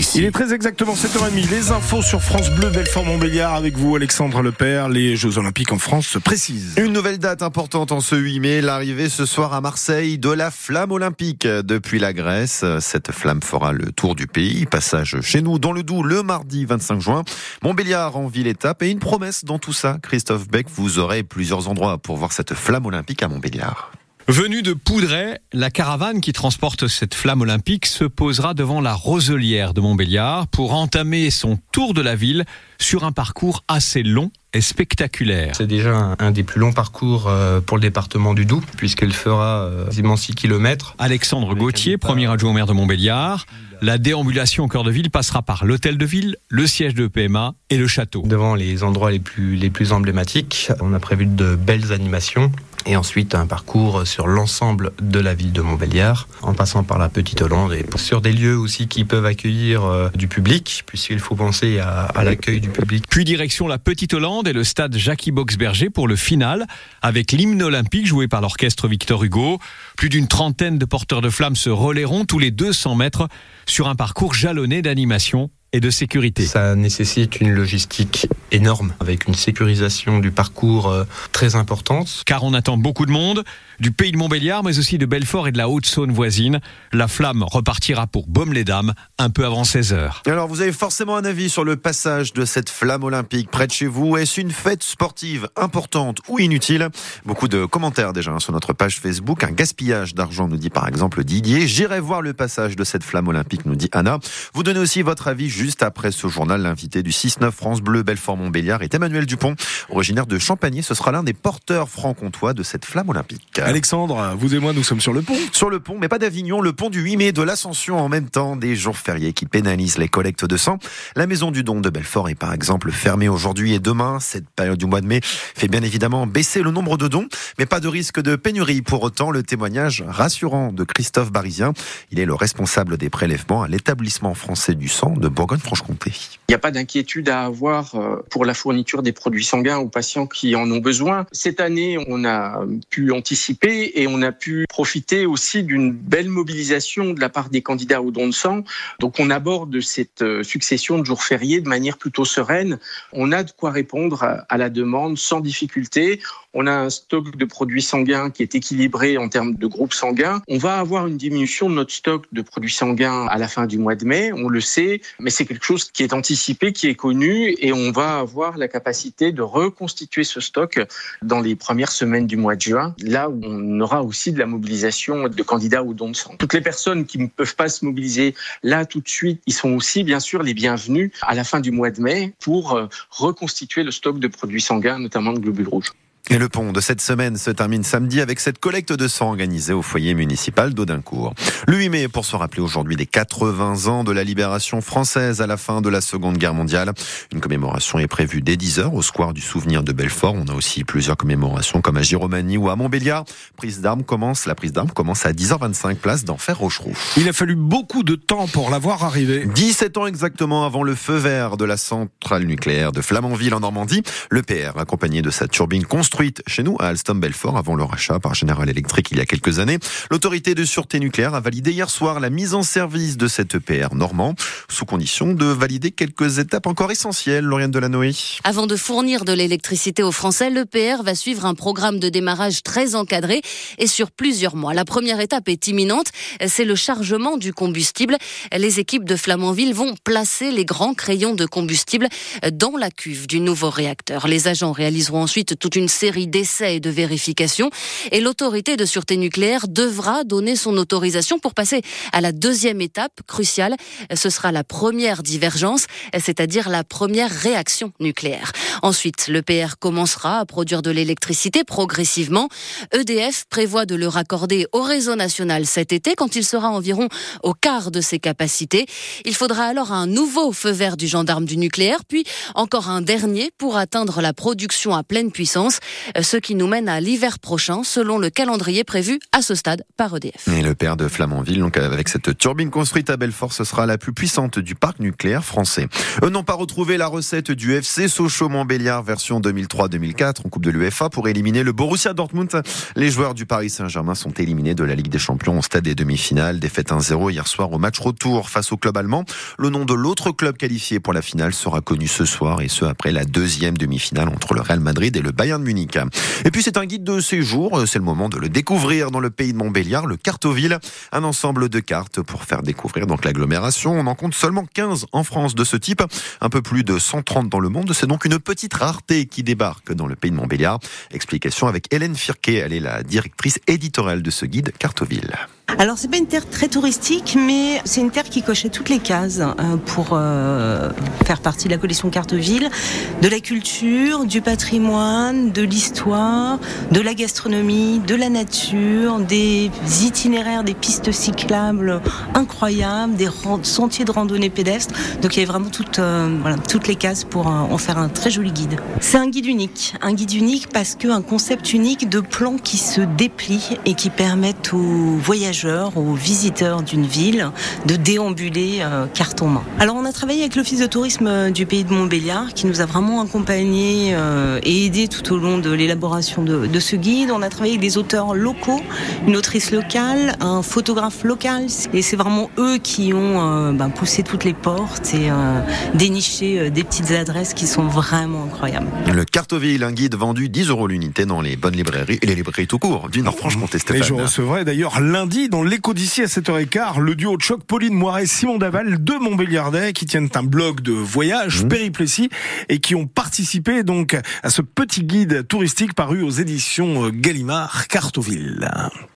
ici. Il est très exactement 7h30. Les infos sur France Bleu Belfort-Montbéliard avec vous, Alexandre Lepère. Les Jeux Olympiques en France se précisent. Une nouvelle date importante en ce 8 mai, l'arrivée ce soir à Marseille de la flamme olympique depuis la Grèce. Cette flamme fera le tour du pays. Passage chez nous dans le Doubs le mardi 25 juin. Montbéliard en ville-étape et une promesse dans tout ça. Christophe Beck, vous aurez plusieurs endroits pour voir cette flamme olympique à Montbéliard. Venue de Poudret, la caravane qui transporte cette flamme olympique se posera devant la Roselière de Montbéliard pour entamer son tour de la ville sur un parcours assez long et spectaculaire. C'est déjà un des plus longs parcours pour le département du Doubs, puisqu'il fera quasiment 6 km. Alexandre Gauthier, premier adjoint au maire de Montbéliard. La déambulation au cœur de ville passera par l'hôtel de ville, le siège de PMA et le château. Devant les endroits les plus emblématiques, on a prévu de belles animations. Et ensuite un parcours sur l'ensemble de la ville de Montbéliard, en passant par la Petite Hollande et sur des lieux aussi qui peuvent accueillir du public, puisqu'il faut penser à l'accueil du public. Puis direction la Petite Hollande et le stade Jackie-Boxberger pour le final, avec l'hymne olympique joué par l'orchestre Victor Hugo. Plus d'une trentaine de porteurs de flammes se relayeront tous les 200 mètres sur un parcours jalonné d'animation et de sécurité. Ça nécessite une logistique énorme, avec une sécurisation du parcours très importante. Car on attend beaucoup de monde, du pays de Montbéliard, mais aussi de Belfort et de la Haute-Saône voisine. La flamme repartira pour Baume-les-Dames, un peu avant 16h. Alors, vous avez forcément un avis sur le passage de cette flamme olympique près de chez vous. Est-ce une fête sportive importante ou inutile ? Beaucoup de commentaires déjà sur notre page Facebook. Un gaspillage d'argent, nous dit par exemple Didier. J'irai voir le passage de cette flamme olympique, nous dit Anna. Vous donnez aussi votre avis juste après ce journal. L'invité du 6-9 France Bleu Belfort-Montbéliard est Emmanuel Dupont, originaire de Champagné. Ce sera l'un des porteurs franc-comtois de cette flamme olympique. Alexandre, vous et moi, nous sommes sur le pont. Sur le pont, mais pas d'Avignon, le pont du 8 mai de l'Ascension en même temps, des jours fériés qui pénalisent les collectes de sang. La maison du don de Belfort est par exemple fermée aujourd'hui et demain. Cette période du mois de mai fait bien évidemment baisser le nombre de dons, mais pas de risque de pénurie. Pour autant, le témoignage rassurant de Christophe Barizien, il est le responsable des prélèvements à l'établissement français du sang de Bourgogne-Franche-Comté. Il n'y a pas d'inquiétude à avoir pour la fourniture des produits sanguins aux patients qui en ont besoin. Cette année, on a pu anticiper et on a pu profiter aussi d'une belle mobilisation de la part des candidats au don de sang. Donc on aborde cette succession de jours fériés de manière plutôt sereine. On a de quoi répondre à la demande sans difficulté. On a un stock de produits sanguins qui est équilibré en termes de groupes sanguins. On va avoir une diminution de notre stock de produits sanguins à la fin du mois de mai, on le sait, mais c'est quelque chose qui est anticipé, qui est connu, et on va avoir la capacité de reconstituer ce stock dans les premières semaines du mois de juin, là où on aura aussi de la mobilisation de candidats au don de sang. Toutes les personnes qui ne peuvent pas se mobiliser là tout de suite, ils sont aussi bien sûr les bienvenus à la fin du mois de mai pour reconstituer le stock de produits sanguins, notamment de globules rouges. Et le pont de cette semaine se termine samedi avec cette collecte de sang organisée au foyer municipal d'Audincourt. Le 8 mai pour se rappeler aujourd'hui des 80 ans de la libération française à la fin de la Seconde Guerre mondiale. Une commémoration est prévue dès 10h au square du Souvenir de Belfort. On a aussi plusieurs commémorations comme à Giromagny ou à Montbéliard. La prise d'armes commence à 10h25 place d'Enfer Rochereau. Il a fallu beaucoup de temps pour la voir arriver. 17 ans exactement avant le feu vert de la centrale nucléaire de Flamanville en Normandie. Le PR, accompagné de sa turbine construite chez nous à Alstom-Belfort avant le rachat par General Electric il y a quelques années. L'autorité de sûreté nucléaire a validé hier soir la mise en service de cette EPR normand, sous condition de valider quelques étapes encore essentielles. Lauriane Delanoë. Avant de fournir de l'électricité aux Français, l'EPR va suivre un programme de démarrage très encadré et sur plusieurs mois. La première étape est imminente, c'est le chargement du combustible. Les équipes de Flamanville vont placer les grands crayons de combustible dans la cuve du nouveau réacteur. Les agents réaliseront ensuite toute une série d'essais et de vérifications et l'autorité de sûreté nucléaire devra donner son autorisation pour passer à la deuxième étape cruciale. Ce sera la première divergence, c'est-à-dire la première réaction nucléaire. Ensuite, l'EPR commencera à produire de l'électricité progressivement. EDF prévoit de le raccorder au réseau national cet été quand il sera environ au quart de ses capacités. Il faudra alors un nouveau feu vert du gendarme du nucléaire, puis encore un dernier pour atteindre la production à pleine puissance. ce qui nous mène à l'hiver prochain, selon le calendrier prévu à ce stade par EDF. Et le père de Flamanville, donc avec cette turbine construite à Belfort, ce sera la plus puissante du parc nucléaire français. Eux n'ont pas retrouvé la recette du FC Sochaux-Montbéliard version 2003-2004 en Coupe de l'UEFA pour éliminer le Borussia Dortmund. Les joueurs du Paris Saint-Germain sont éliminés de la Ligue des Champions au stade des demi-finales. Défaite 1-0 hier soir au match retour face au club allemand. Le nom de l'autre club qualifié pour la finale sera connu ce soir et ce après la deuxième demi-finale entre le Real Madrid et le Bayern Munich. Et puis c'est un guide de séjour, c'est le moment de le découvrir dans le pays de Montbéliard, le Cartoville, un ensemble de cartes pour faire découvrir donc l'agglomération. On en compte seulement 15 en France de ce type, un peu plus de 130 dans le monde. C'est donc une petite rareté qui débarque dans le pays de Montbéliard. Explication avec Hélène Firquet, elle est la directrice éditoriale de ce guide Cartoville. Alors c'est pas une terre très touristique, mais c'est une terre qui cochait toutes les cases pour faire partie de la collection Cartoville, de la culture, du patrimoine, de l'histoire, de la gastronomie, de la nature, des itinéraires, des pistes cyclables incroyables, des sentiers de randonnée pédestre. Donc il y avait vraiment toutes les cases pour en faire un très joli guide. C'est un guide unique parce qu'un concept unique de plans qui se déplient et qui permettent aux voyageurs, aux visiteurs d'une ville de déambuler carte en main. Alors on a travaillé avec l'Office de tourisme du pays de Montbéliard qui nous a vraiment accompagnés et aidés tout au long de l'élaboration de ce guide. On a travaillé avec des auteurs locaux, une autrice locale, un photographe local et c'est vraiment eux qui ont poussé toutes les portes et déniché des petites adresses qui sont vraiment incroyables. Le Cartoville, un guide vendu 10 € l'unité dans les bonnes librairies et les librairies tout court du Nord-Franche-Comté. Et je recevrai d'ailleurs lundi dans l'Écho d'ici à 7h15 le duo de choc Pauline Moiret, Simon Daval, deux Montbéliardais qui tiennent un blog de voyage, péripléties, et qui ont participé donc à ce petit guide touristique paru aux éditions Gallimard, Cartoville.